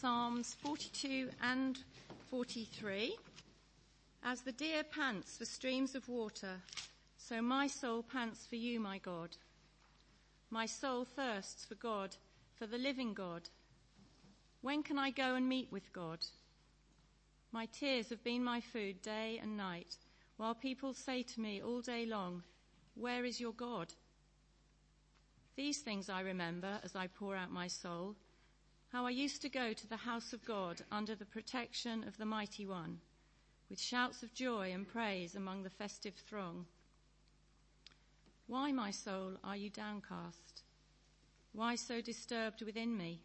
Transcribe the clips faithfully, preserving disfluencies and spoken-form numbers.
Psalms forty-two and forty-three. As the deer pants for streams of water, so my soul pants for you, my God. My soul thirsts for God, for the living God. When can I go and meet with God? My tears have been my food day and night, while people say to me all day long, where is your God? These things I remember as I pour out my soul, how I used to go to the house of God under the protection of the Mighty One, with shouts of joy and praise among the festive throng. Why, my soul, are you downcast? Why so disturbed within me?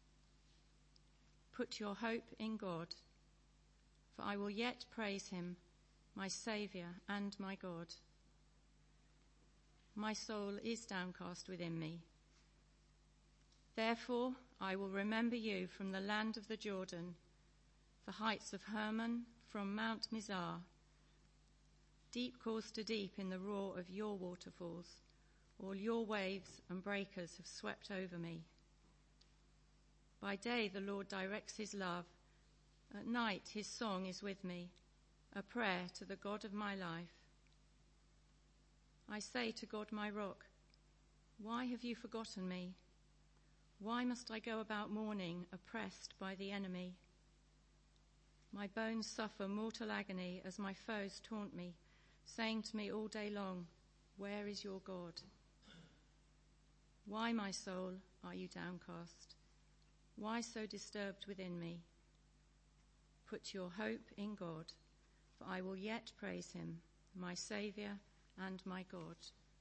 Put your hope in God, for I will yet praise him, my Saviour and my God. My soul is downcast within me. Therefore I will remember you from the land of the Jordan, the heights of Hermon, from Mount Mizar. Deep calls to deep in the roar of your waterfalls. All your waves and breakers have swept over me. By day the Lord directs his love. At night his song is with me, a prayer to the God of my life. I say to God my rock, why have you forgotten me? Why must I go about mourning, oppressed by the enemy? My bones suffer mortal agony as my foes taunt me, saying to me all day long, where is your God? Why, my soul, are you downcast? Why so disturbed within me? Put your hope in God, for I will yet praise him, my Saviour and my God.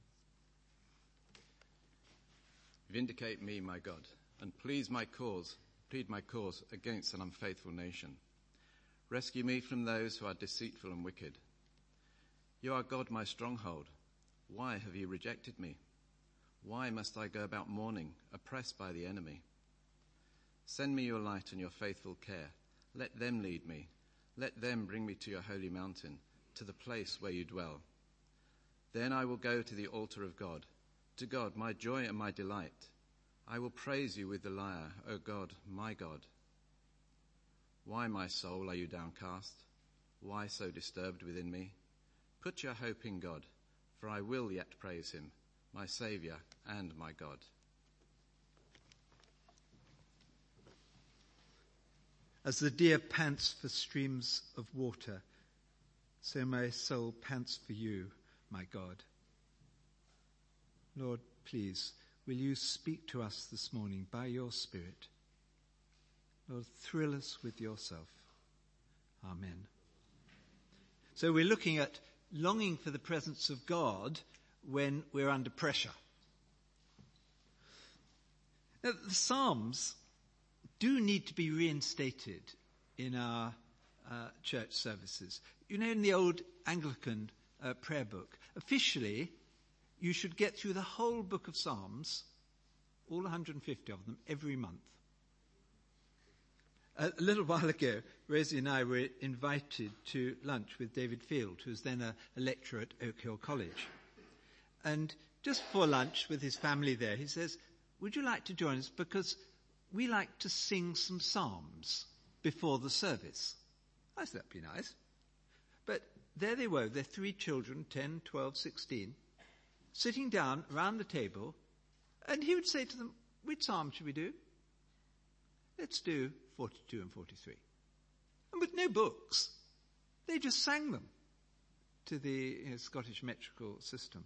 Vindicate me, my God, and please my cause, plead my cause against an unfaithful nation. Rescue me from those who are deceitful and wicked. You are God, my stronghold. Why have you rejected me? Why must I go about mourning, oppressed by the enemy? Send me your light and your faithful care. Let them lead me. Let them bring me to your holy mountain, to the place where you dwell. Then I will go to the altar of God, to God, my joy and my delight. I will praise you with the lyre, O God, my God. Why, my soul, are you downcast? Why so disturbed within me? Put your hope in God, for I will yet praise him, my Saviour and my God. As the deer pants for streams of water, so my soul pants for you, my God. Lord, please, will you speak to us this morning by your Spirit? Lord, thrill us with yourself. Amen. So we're looking at longing for the presence of God when we're under pressure. Now, the Psalms do need to be reinstated in our uh, church services. You know, in the old Anglican uh, prayer book, officially, you should get through the whole book of Psalms, all one hundred fifty of them, every month. A little while ago, Rosie and I were invited to lunch with David Field, who was then a, a lecturer at Oak Hill College. And just before lunch with his family there, he says, would you like to join us? Because we like to sing some psalms before the service. I said, that'd be nice. But there they were, their three children, ten, twelve, sixteen, sitting down around the table, and he would say to them, which psalm should we do? Let's do forty-two and forty-three. And with no books, they just sang them to the you know, Scottish metrical system.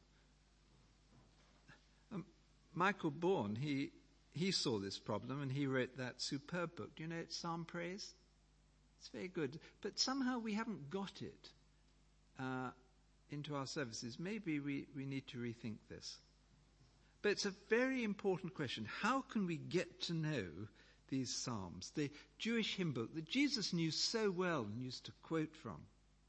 Um, Michael Bourne, he he saw this problem and he wrote that superb book. Do you know it's Psalm Praise? It's very good. But somehow we haven't got it uh, into our services. Maybe we, we need to rethink this. But it's a very important question. How can we get to know these psalms, the Jewish hymn book that Jesus knew so well and used to quote from?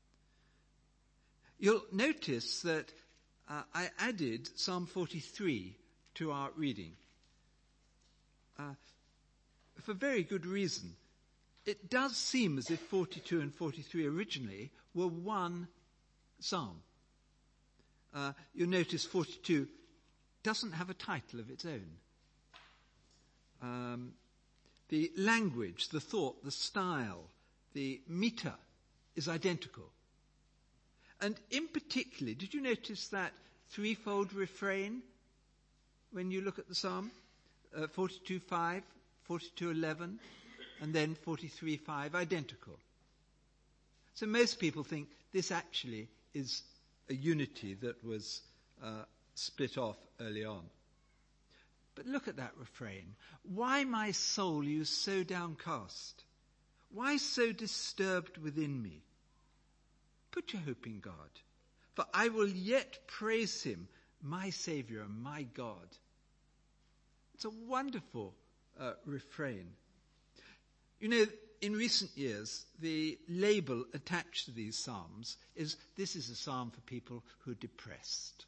You'll notice that uh, I added Psalm forty-three to our reading uh, for very good reason. It does seem as if forty-two and forty-three originally were one psalm. Uh, you'll notice forty-two doesn't have a title of its own. Um, The language, the thought, the style, the meter is identical. And in particular, did you notice that threefold refrain when you look at the psalm? Uh, forty-two five, forty-two eleven, and then forty-three five, identical. So most people think this actually is a unity that was uh, split off early on. But look at that refrain. Why, my soul, you so downcast? Why so disturbed within me? Put your hope in God, for I will yet praise him, my Saviour and my God. It's a wonderful uh, refrain. You know, in recent years, the label attached to these psalms is, this is a psalm for people who are depressed.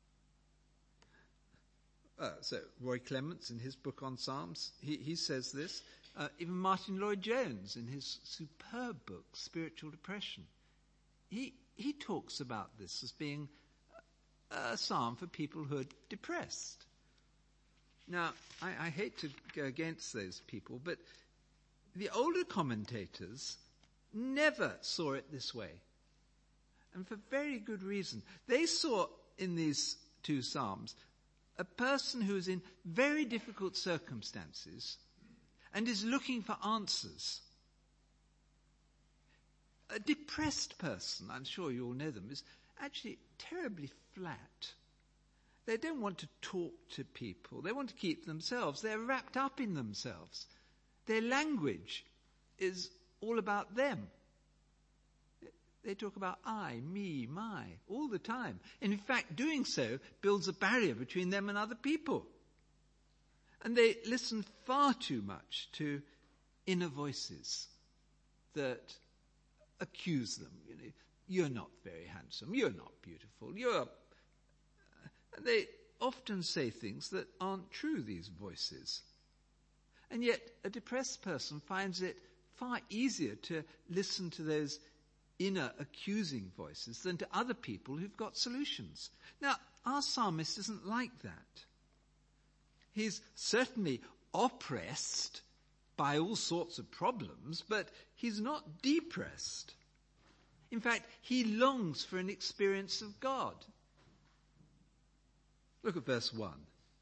Uh, so Roy Clements, in his book on Psalms, he, he says this. Uh, even Martin Lloyd-Jones, in his superb book, Spiritual Depression, he, he talks about this as being a psalm for people who are depressed. Now, I, I hate to go against those people, but the older commentators never saw it this way. And for very good reason. They saw in these two psalms a person who is in very difficult circumstances and is looking for answers. A depressed person, I'm sure you all know them, is actually terribly flat. They don't want to talk to people. They want to keep themselves. They're wrapped up in themselves. Their language is all about them. They talk about I, me, my, all the time. And in fact, doing so builds a barrier between them and other people. And they listen far too much to inner voices that accuse them. You know, you're not very handsome. You're not beautiful. You're... And they often say things that aren't true, these voices. And yet a depressed person finds it far easier to listen to those inner accusing voices than to other people who've got solutions. Now, our psalmist isn't like that. He's certainly oppressed by all sorts of problems, but he's not depressed. In fact, he longs for an experience of God. Look at verse one.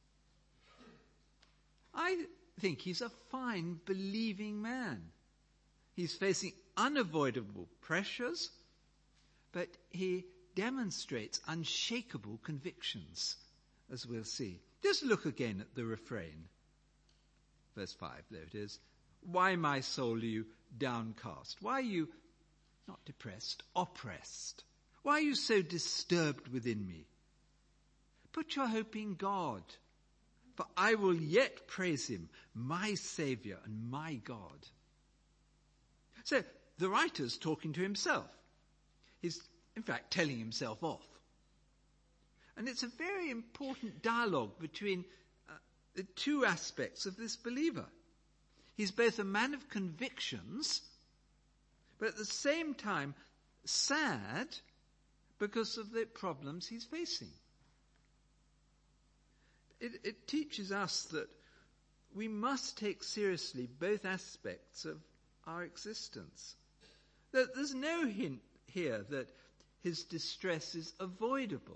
I think he's a fine, believing man. He's facing unavoidable pressures, but he demonstrates unshakable convictions, as we'll see. Just look again at the refrain. Verse five, there it is. Why, my soul, are you downcast? Why are you not depressed, oppressed? Why are you so disturbed within me? Put your hope in God, for I will yet praise him, my Saviour and my God. So the writer's talking to himself. He's, in fact, telling himself off. And it's a very important dialogue between uh, the two aspects of this believer. He's both a man of convictions, but at the same time sad because of the problems he's facing. It, it teaches us that we must take seriously both aspects of our existence. That there's no hint here that his distress is avoidable.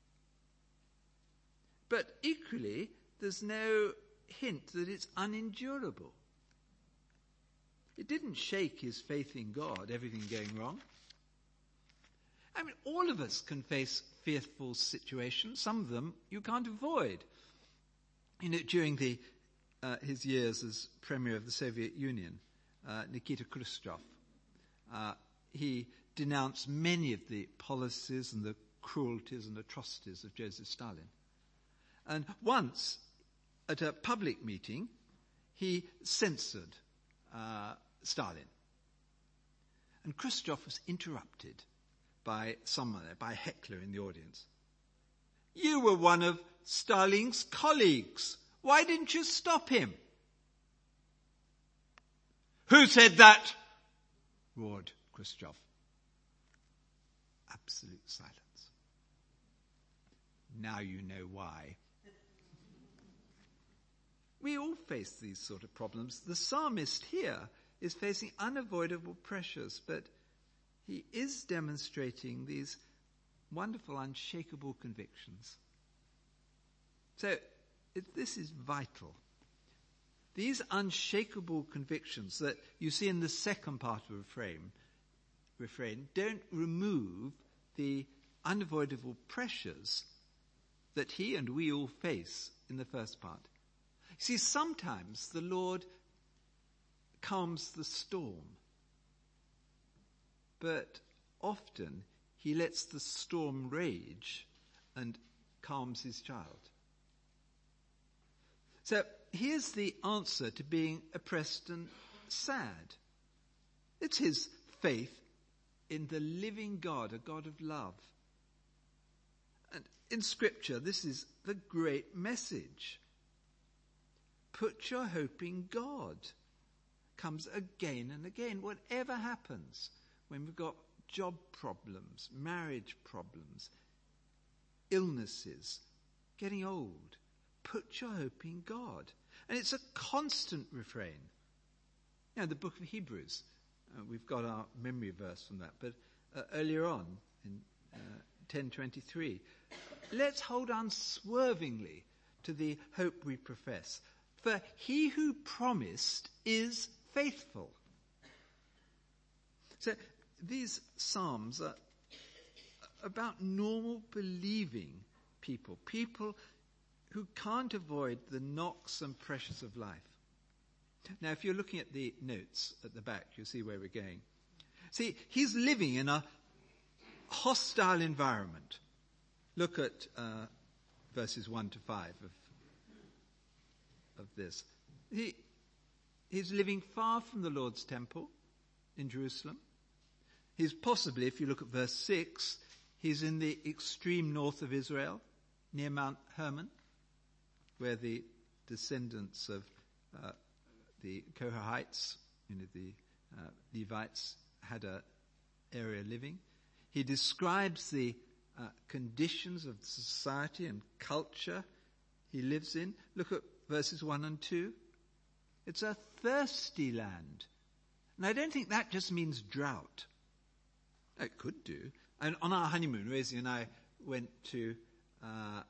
But equally, there's no hint that it's unendurable. It didn't shake his faith in God, everything going wrong. I mean, all of us can face fearful situations. Some of them you can't avoid. You know, during the, uh, his years as Premier of the Soviet Union, uh, Nikita Khrushchev, uh, he denounced many of the policies and the cruelties and atrocities of Joseph Stalin. And once, at a public meeting, he censored uh, Stalin. And Khrushchev was interrupted by someone, by a heckler in the audience. You were one of Stalin's colleagues. Why didn't you stop him? Who said that? Roared Khrushchev. Absolute silence. Now you know why. We all face these sort of problems. The psalmist here is facing unavoidable pressures, but he is demonstrating these wonderful, unshakable convictions. So it, this is vital. These unshakable convictions that you see in the second part of the refrain, refrain don't remove the unavoidable pressures that he and we all face in the first part. See, sometimes the Lord calms the storm, but often he lets the storm rage and calms his child. So here's the answer to being oppressed and sad. It's his faith in the living God, a God of love. And in Scripture, this is the great message. Put your hope in God. Comes again and again. Whatever happens, when we've got job problems, marriage problems, illnesses, getting old, put your hope in God. And it's a constant refrain. You know, the book of Hebrews, uh, we've got our memory verse from that, but uh, earlier on in uh, ten twenty-three, let's hold unswervingly to the hope we profess. For he who promised is faithful. So these psalms are about normal believing people, people who can't avoid the knocks and pressures of life. Now, if you're looking at the notes at the back, you'll see where we're going. See, he's living in a hostile environment. Look at uh, verses one to five of of this. He, he's living far from the Lord's temple in Jerusalem. He's possibly, if you look at verse six, he's in the extreme north of Israel, near Mount Hermon, where the descendants of uh, the Kohathites, you know, the uh, Levites, had a area living. He describes the uh, conditions of society and culture he lives in. Look at verses one and two. It's a thirsty land. And I don't think that just means drought. It could do. And on our honeymoon, Rosie and I went to uh,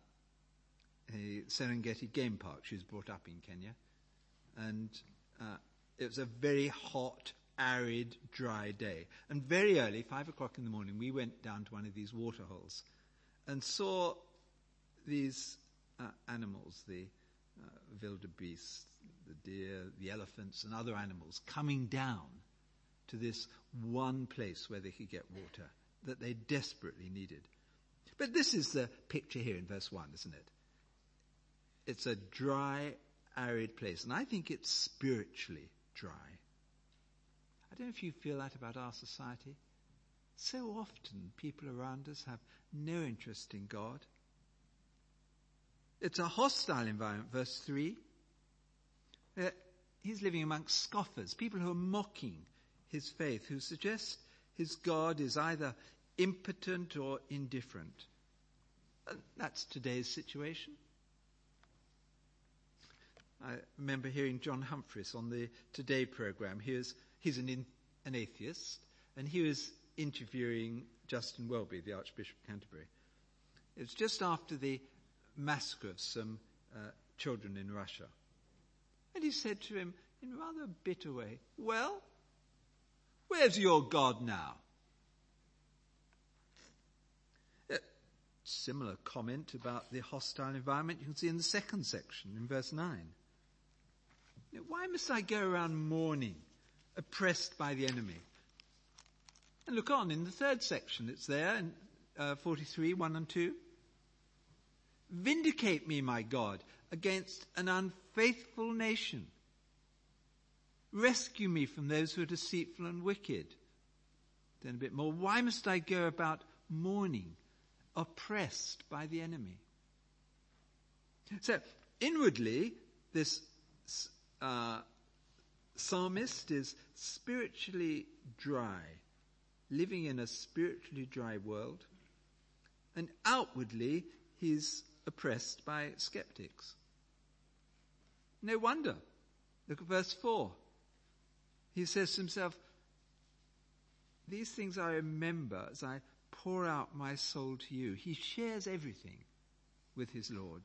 a Serengeti game park. She was brought up in Kenya. And uh, it was a very hot, arid, dry day. And very early, five o'clock in the morning, we went down to one of these water holes and saw these uh, animals, the Uh, wildebeest, the deer, the elephants, and other animals coming down to this one place where they could get water that they desperately needed. But this is the picture here in verse one, isn't it? It's a dry, arid place, and I think it's spiritually dry. I don't know if you feel that about our society. So often people around us have no interest in God. It's a hostile environment, verse three. Uh, he's living amongst scoffers, people who are mocking his faith, who suggest his God is either impotent or indifferent. And that's today's situation. I remember hearing John Humphreys on the Today programme. He was, he's an, in, an atheist, and he was interviewing Justin Welby, the Archbishop of Canterbury. It was just after the massacre of some uh, children in Russia. And he said to him in a rather bitter way, well, where's your God now? A similar comment about the hostile environment you can see in the second section, in verse nine. Why must I go around mourning, oppressed by the enemy? And look on in the third section, it's there in uh, forty-three, one and two. Vindicate me, my God, against an unfaithful nation. Rescue me from those who are deceitful and wicked. Then a bit more. Why must I go about mourning, oppressed by the enemy? So, inwardly, this uh, psalmist is spiritually dry, living in a spiritually dry world. And outwardly, he's oppressed by skeptics. No wonder. Look at verse four. He says to himself, these things I remember as I pour out my soul to you. He shares everything with his Lord.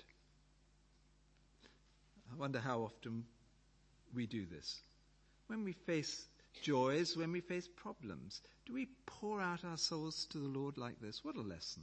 I wonder how often we do this. When we face joys, when we face problems, do we pour out our souls to the Lord like this? What a lesson.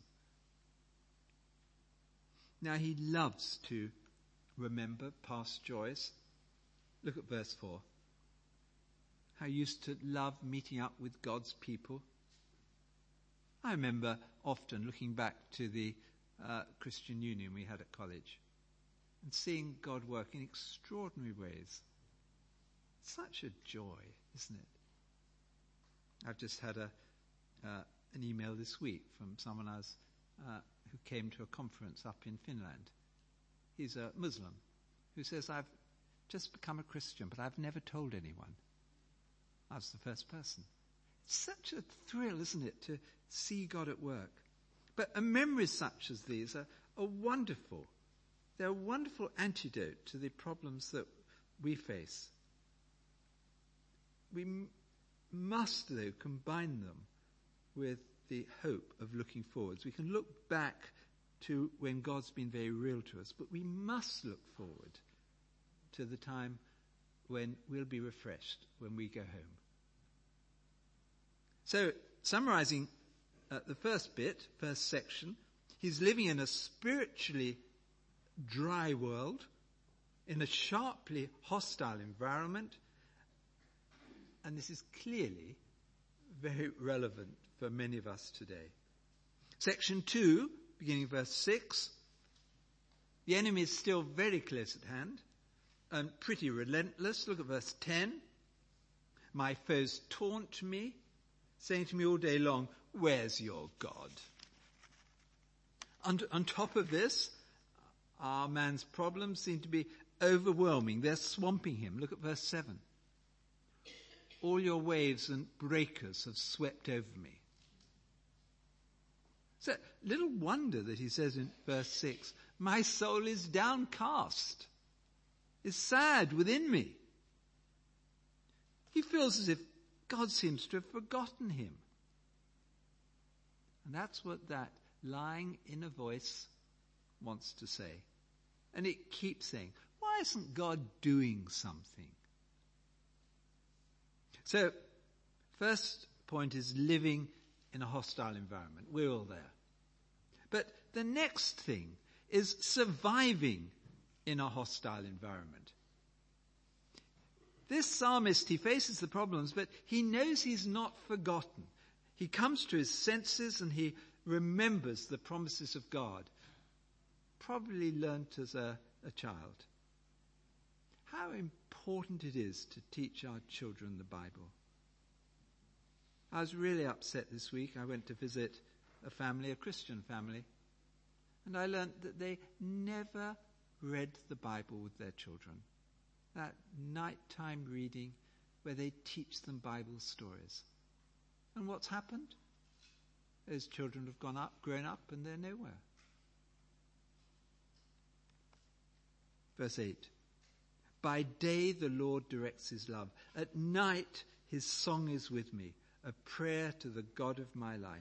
Now, he loves to remember past joys. Look at verse four. How he used to love meeting up with God's people. I remember often looking back to the uh, Christian Union we had at college and seeing God work in extraordinary ways. Such a joy, isn't it? I've just had a uh, an email this week from someone I was, uh, who came to a conference up in Finland. He's a Muslim who says, I've just become a Christian, but I've never told anyone. I was the first person. It's such a thrill, isn't it, to see God at work. But memories such as these are, are wonderful. They're a wonderful antidote to the problems that we face. We m- must, though, combine them with the hope of looking forwards. We can look back to when God's been very real to us, but we must look forward to the time when we'll be refreshed when we go home. So, summarizing uh, the first bit, first section, he's living in a spiritually dry world, in a sharply hostile environment, and this is clearly very relevant for many of us today. Section two, beginning verse six, the enemy is still very close at hand and pretty relentless. Look at verse ten. My foes taunt me, saying to me all day long, where's your God? On, on top of this, our man's problems seem to be overwhelming. They're swamping him. Look at verse seven. All your waves and breakers have swept over me. So little wonder that he says in verse six, my soul is downcast, is sad within me. He feels as if God seems to have forgotten him. And that's what that lying inner voice wants to say. And it keeps saying, why isn't God doing something? So, first point is living in a hostile environment. We're all there. But the next thing is surviving in a hostile environment. This psalmist, he faces the problems, but he knows he's not forgotten. He comes to his senses and he remembers the promises of God. Probably learnt as a, a child. How important it is to teach our children the Bible. I was really upset this week. I went to visit a family, a Christian family, and I learnt that they never read the Bible with their children. That nighttime reading where they teach them Bible stories. And what's happened? Those children have gone up, grown up, and they're nowhere. Verse eight. By day the Lord directs his love. At night his song is with me, a prayer to the God of my life.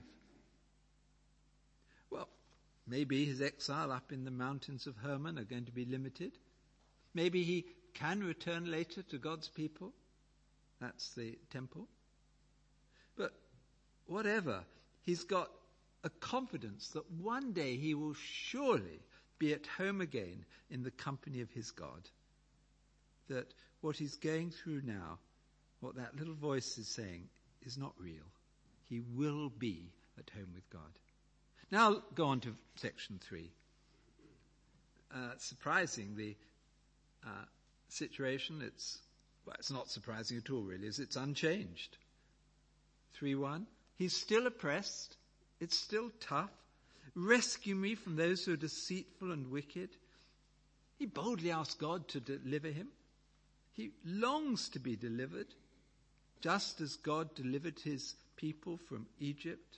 Well, maybe his exile up in the mountains of Hermon are going to be limited. Maybe he can return later to God's people. That's the temple. But whatever, he's got a confidence that one day he will surely be at home again in the company of his God. That what he's going through now, what that little voice is saying, is not real. He will be at home with God. Now I'll go on to section three. Uh, surprising, the uh, situation, it's, well, it's not surprising at all really, is it's unchanged. three one, he's still oppressed, it's still tough. Rescue me from those who are deceitful and wicked. He boldly asks God to deliver him. He longs to be delivered, just as God delivered his people from Egypt.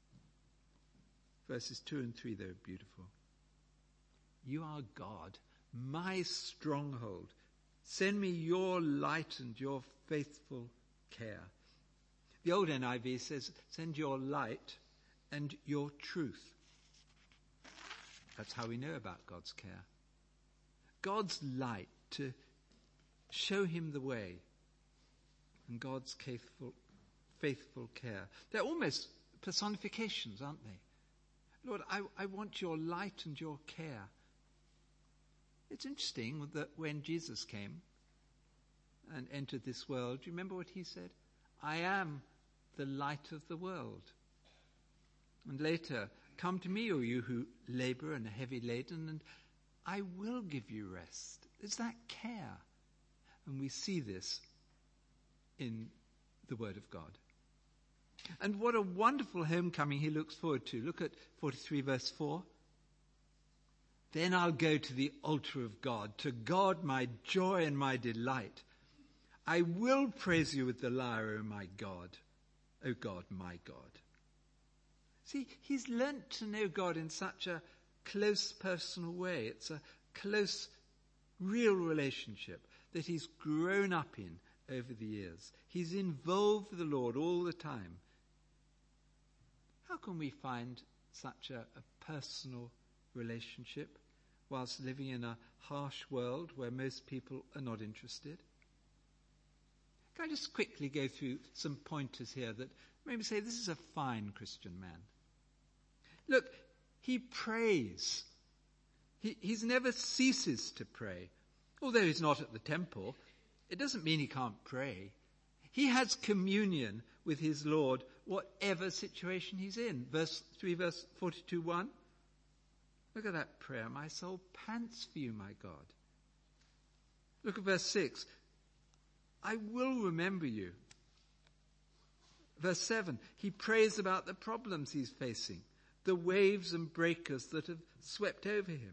Verses two and three, they're beautiful. You are God, my stronghold. Send me your light and your faithful care. The old N I V says, send your light and your truth. That's how we know about God's care. God's light to show him the way, and God's faithful, faithful care. They're almost personifications, aren't they? Lord, I, I want your light and your care. It's interesting that when Jesus came and entered this world, do you remember what he said? I am the light of the world. And later, come to me, all you who labor and are heavy laden, and I will give you rest. It's that care. And we see this in the Word of God. And what a wonderful homecoming he looks forward to. Look at forty-three verse four. Then I'll go to the altar of God, to God my joy and my delight. I will praise you with the lyre, O my God, O God, my God. See, he's learnt to know God in such a close personal way. It's a close, real relationship that he's grown up in over the years. He's involved with the Lord all the time. How can we find such a, a personal relationship whilst living in a harsh world where most people are not interested? Can I just quickly go through some pointers here that maybe say this is a fine Christian man? Look, he prays. He he's never ceases to pray. Although he's not at the temple, it doesn't mean he can't pray. He has communion with his Lord, whatever situation he's in. Verse three, verse forty-two, one. Look at that prayer. My soul pants for you, my God. Look at verse six. I will remember you. Verse seven. He prays about the problems he's facing, the waves and breakers that have swept over him.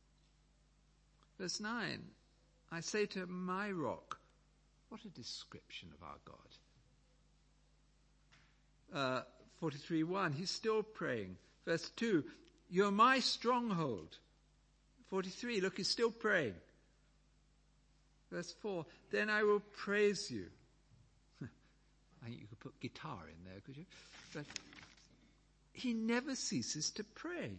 Verse nine. I say to my rock. What a description of our God. Uh, forty-three, one. He's still praying. Verse two. You're my stronghold. forty-three. Look, he's still praying. Verse four. Then I will praise you. I think you could put guitar in there, could you? But he never ceases to pray.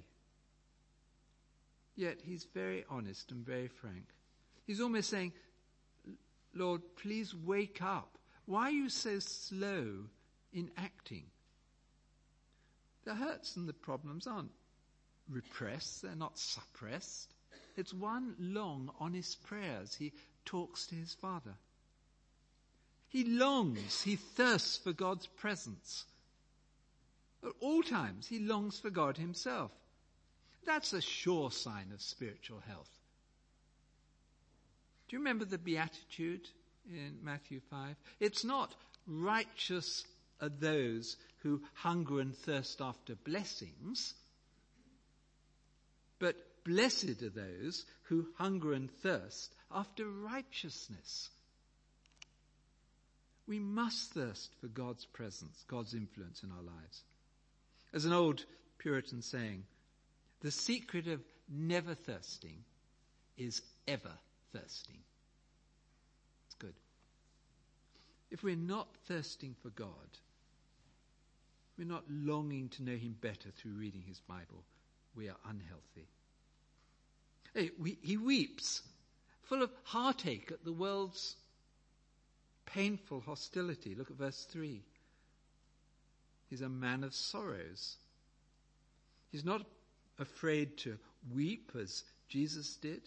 Yet he's very honest and very frank. He's almost saying, Lord, please wake up. Why are you so slow in acting? The hurts and the problems aren't repressed. They're not suppressed. It's one long, honest prayer as he talks to his Father. He longs, he thirsts for God's presence. At all times, he longs for God himself. That's a sure sign of spiritual health. Do you remember the Beatitude in Matthew five? It's not righteous are those who hunger and thirst after blessings, but blessed are those who hunger and thirst after righteousness. We must thirst for God's presence, God's influence in our lives. As an old Puritan saying, the secret of never thirsting is ever thirsting. It's good. If we're not thirsting for God, we're not longing to know him better through reading his Bible, we are unhealthy. Hey, we, he weeps, full of heartache at the world's painful hostility. Look at verse three. He's a man of sorrows. He's not afraid to weep as Jesus did.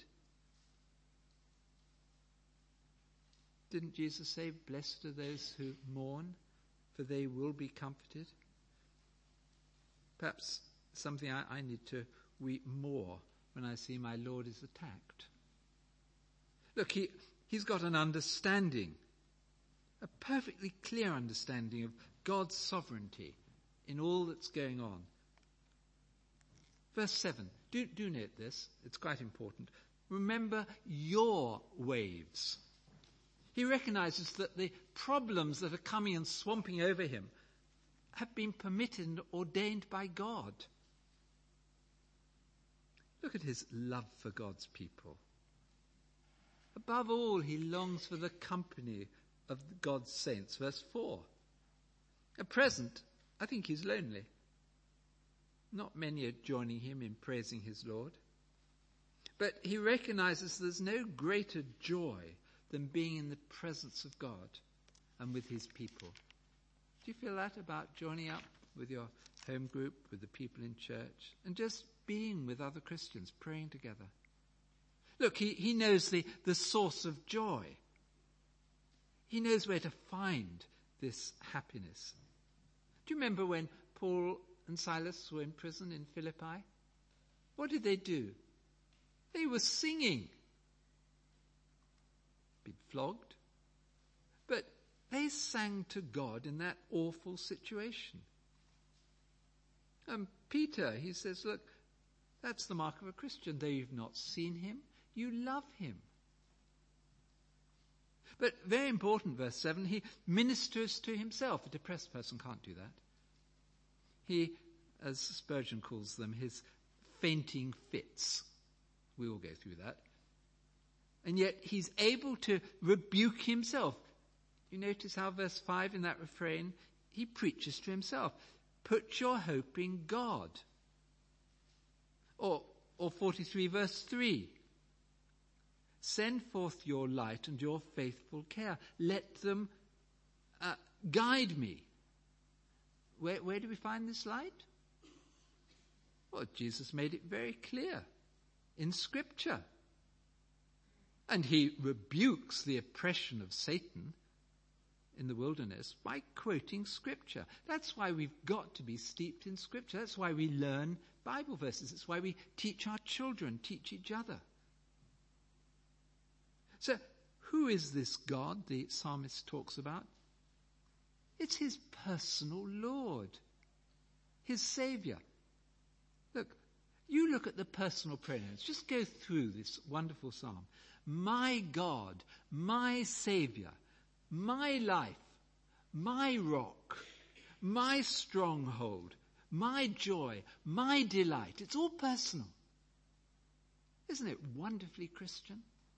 Didn't Jesus say, blessed are those who mourn, for they will be comforted? Perhaps something I, I need to weep more when I see my Lord is attacked. Look, he, he's got an understanding, a perfectly clear understanding of God's sovereignty in all that's going on. Verse seven, do, do note this, it's quite important. Remember your waves. He recognizes that the problems that are coming and swamping over him have been permitted and ordained by God. Look at his love for God's people. Above all, he longs for the company of God's saints. Verse four. At present, I think he's lonely. Not many are joining him in praising his Lord. But he recognizes there's no greater joy than being in the presence of God and with his people. Do you feel that about joining up with your home group, with the people in church, and just being with other Christians, praying together? Look, he, he knows the, the source of joy. He knows where to find this happiness. Do you remember when Paul and Silas were in prison in Philippi? What did they do? They were singing. Been flogged. But they sang to God in that awful situation. And Peter, he says, look, that's the mark of a Christian. Though you've not seen him, you love him. But very important, verse seven, he ministers to himself. A depressed person can't do that. He, as Spurgeon calls them, his fainting fits. We all go through that. And yet he's able to rebuke himself. You notice how verse five in that refrain, he preaches to himself. Put your hope in God. Or, or forty-three verse three. Send forth your light and your faithful care. Let them uh, guide me. Where, where do we find this light? Well, Jesus made it very clear in Scripture. And he rebukes the oppression of Satan in the wilderness by quoting Scripture. That's why we've got to be steeped in Scripture. That's why we learn Bible verses. That's why we teach our children, teach each other. So, who is this God the psalmist talks about? It's his personal Lord, his Saviour. Look, you look at the personal pronouns. Just go through this wonderful psalm. My God, my Saviour, my life, my rock, my stronghold, my joy, my delight. It's all personal. Isn't it wonderfully Christian?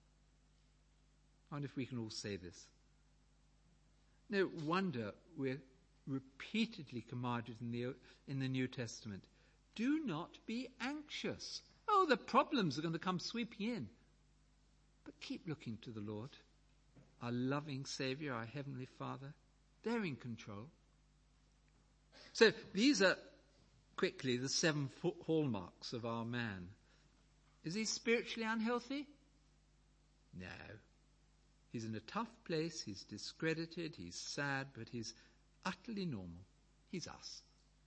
I wonder if we can all say this. No wonder we're repeatedly commanded in the, in the New Testament, do not be anxious. Oh, the problems are going to come sweeping in. But keep looking to the Lord, our loving Saviour, our Heavenly Father. They're in control. So these are, quickly, the seven hallmarks of our man. Is he spiritually unhealthy? No. He's in a tough place, he's discredited, he's sad, but he's utterly normal. He's us.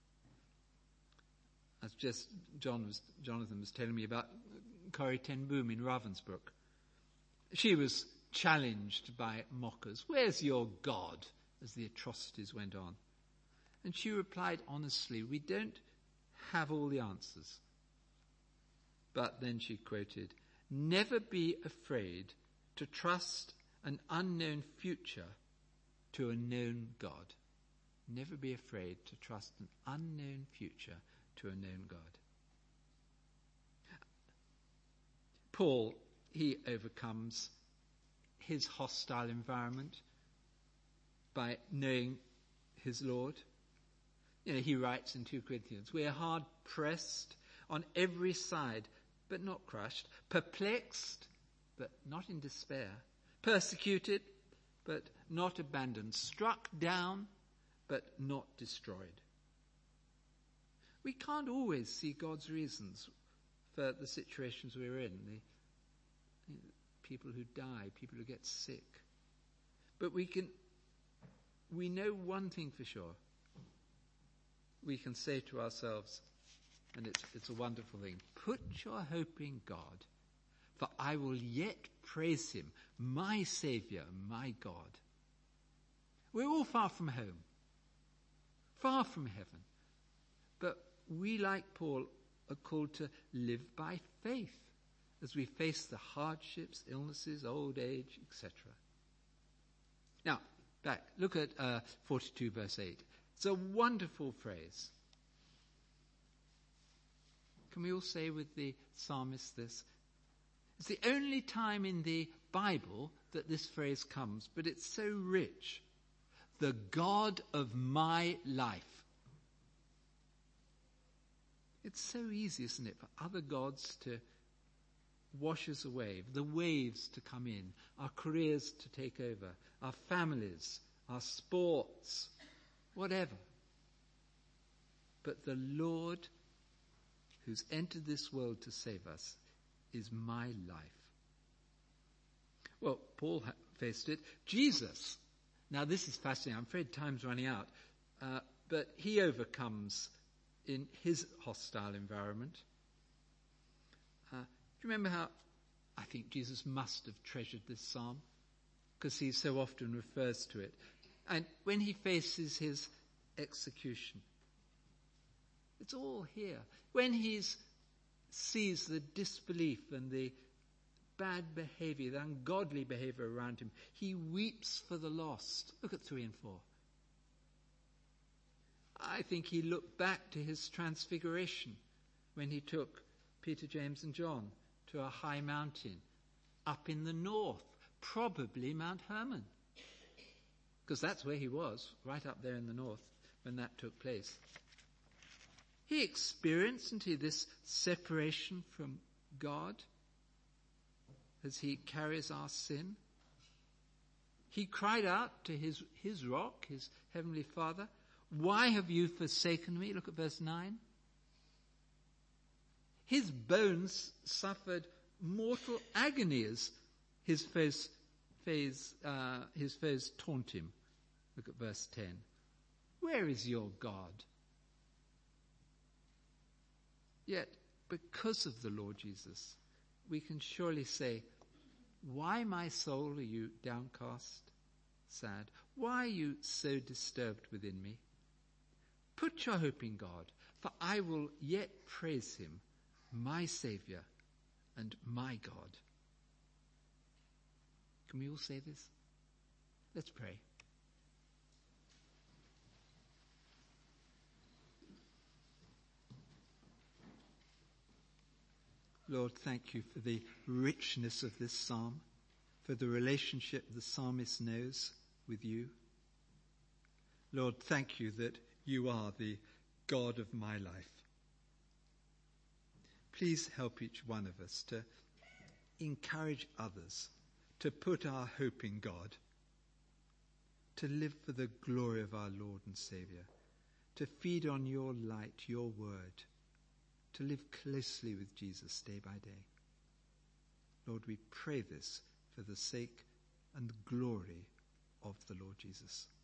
As just John was, Jonathan was telling me about Corrie ten Boom in Ravensbrück. She was challenged by mockers. Where's your God? As the atrocities went on. And she replied honestly, we don't have all the answers. But then she quoted, never be afraid to trust an unknown future to a known God. Never be afraid to trust an unknown future to a known God. Paul, he overcomes his hostile environment by knowing his Lord. You know, he writes in Second Corinthians, we are hard pressed on every side, but not crushed, perplexed, but not in despair, persecuted, but not abandoned, struck down, but not destroyed. We can't always see God's reasons for the situations we're in, the, the people who die, people who get sick. But we can, we know one thing for sure. We can say to ourselves, and it's, it's a wonderful thing, put your hope in God, for I will yet praise him, my Saviour, my God. We're all far from home, far from heaven, but we, like Paul, are called to live by faith as we face the hardships, illnesses, old age, et cetera. Now, back, look at uh, forty-two verse eight. It's a wonderful phrase. Can we all say with the psalmist this? It's the only time in the Bible that this phrase comes, but it's so rich. The God of my life. It's so easy, isn't it, for other gods to wash us away, the waves to come in, our careers to take over, our families, our sports, whatever. But the Lord who's entered this world to save us is my life. Well, Paul ha- faced it. Jesus. Now this is fascinating. I'm afraid time's running out. Uh, but he overcomes in his hostile environment. Uh, do you remember how I think Jesus must have treasured this psalm? Because he so often refers to it. And when he faces his execution, it's all here. When he sees the disbelief and the bad behavior, the ungodly behavior around him, he weeps for the lost. Look at three and four. I think he looked back to his transfiguration when he took Peter, James and John to a high mountain up in the north, probably Mount Hermon. Because that's where he was, right up there in the north when that took place. He experienced into this separation from God as he carries our sin. He cried out to his, his rock, his heavenly Father, "Why have you forsaken me?" Look at verse nine. His bones suffered mortal agony as his foes, foes, uh, his foes taunt him. Look at verse ten. Where is your God? Yet, because of the Lord Jesus, we can surely say, "Why, my soul, are you downcast, sad? Why are you so disturbed within me? Put your hope in God, for I will yet praise him, my Saviour and my God." Can we all say this? Let's pray. Lord, thank you for the richness of this psalm, for the relationship the psalmist knows with you. Lord, thank you that you are the God of my life. Please help each one of us to encourage others to put our hope in God, to live for the glory of our Lord and Saviour, to feed on your light, your word, to live closely with Jesus day by day. Lord, we pray this for the sake and glory of the Lord Jesus.